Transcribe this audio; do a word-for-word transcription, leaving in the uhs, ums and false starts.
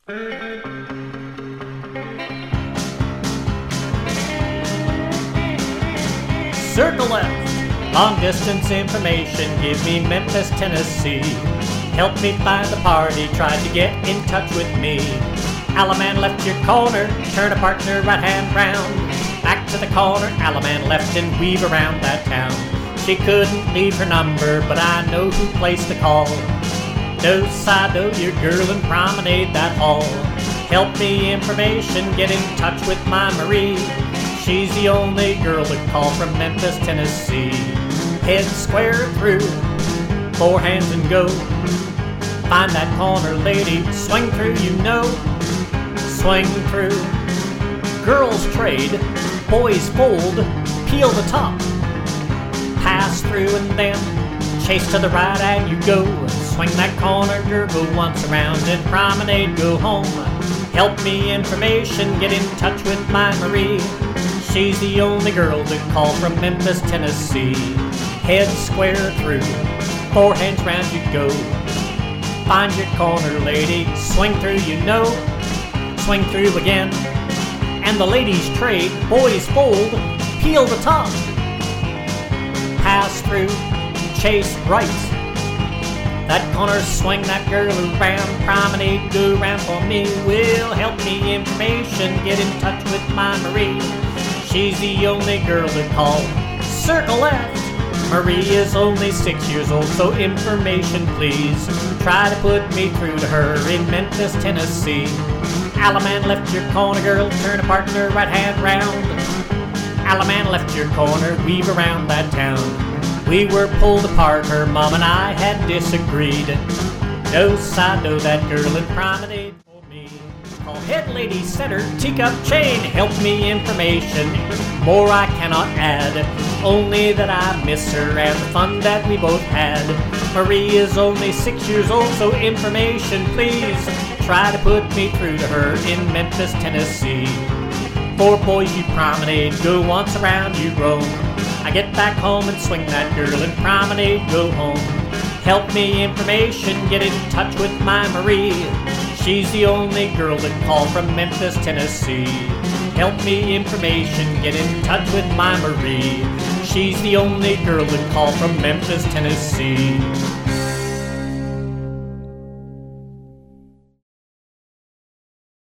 Circle left. Long distance information, give me Memphis, Tennessee. Help me find the party, tried to get in touch with me. Alaman left your corner, turn a partner right hand round. Back to the corner, Alaman left and weave around that town. She couldn't leave her number, but I know who placed the call. No side, oh, your girl in Promenade that hall. Help me information, get in touch with my Marie. She's the only girl to call from Memphis, Tennessee. Head square through, four hands and go. Find that corner lady, swing through, you know. Swing through. Girls trade, boys fold, peel the top. Pass through and then chase to the right and you go. Swing that corner, girl, go once around and Promenade, go home. Help me information, get in touch with my Marie. She's the only girl to call from Memphis, Tennessee. Head square through, four hands round you go. Find your corner lady, swing through, you know. Swing through again, and the ladies trade, boys fold, peel the top. Pass through, chase right. That corner, swing that girl around, Promenade, go round for me. Will help me information, get in touch with my Marie. She's the only girl to call. Circle left. Marie is only six years old, so information please. Try to put me through to her in Memphis, Tennessee. Alaman left your corner, girl, turn a partner right hand round. Alaman left your corner, weave around that town. We were pulled apart, her mom and I had disagreed. No side, no, that girl in Promenade for me. Call head lady center, teacup chain, help me information. More I cannot add, only that I miss her and the fun that we both had. Marie is only six years old, so information please. Try to put me through to her in Memphis, Tennessee. Four boys you Promenade, go once around you roam. I get back home and swing that girl in Promenade, go home. Help me information, get in touch with my Marie. She's the only girl to call from Memphis, Tennessee. Help me information, get in touch with my Marie. She's the only girl to call from Memphis, Tennessee.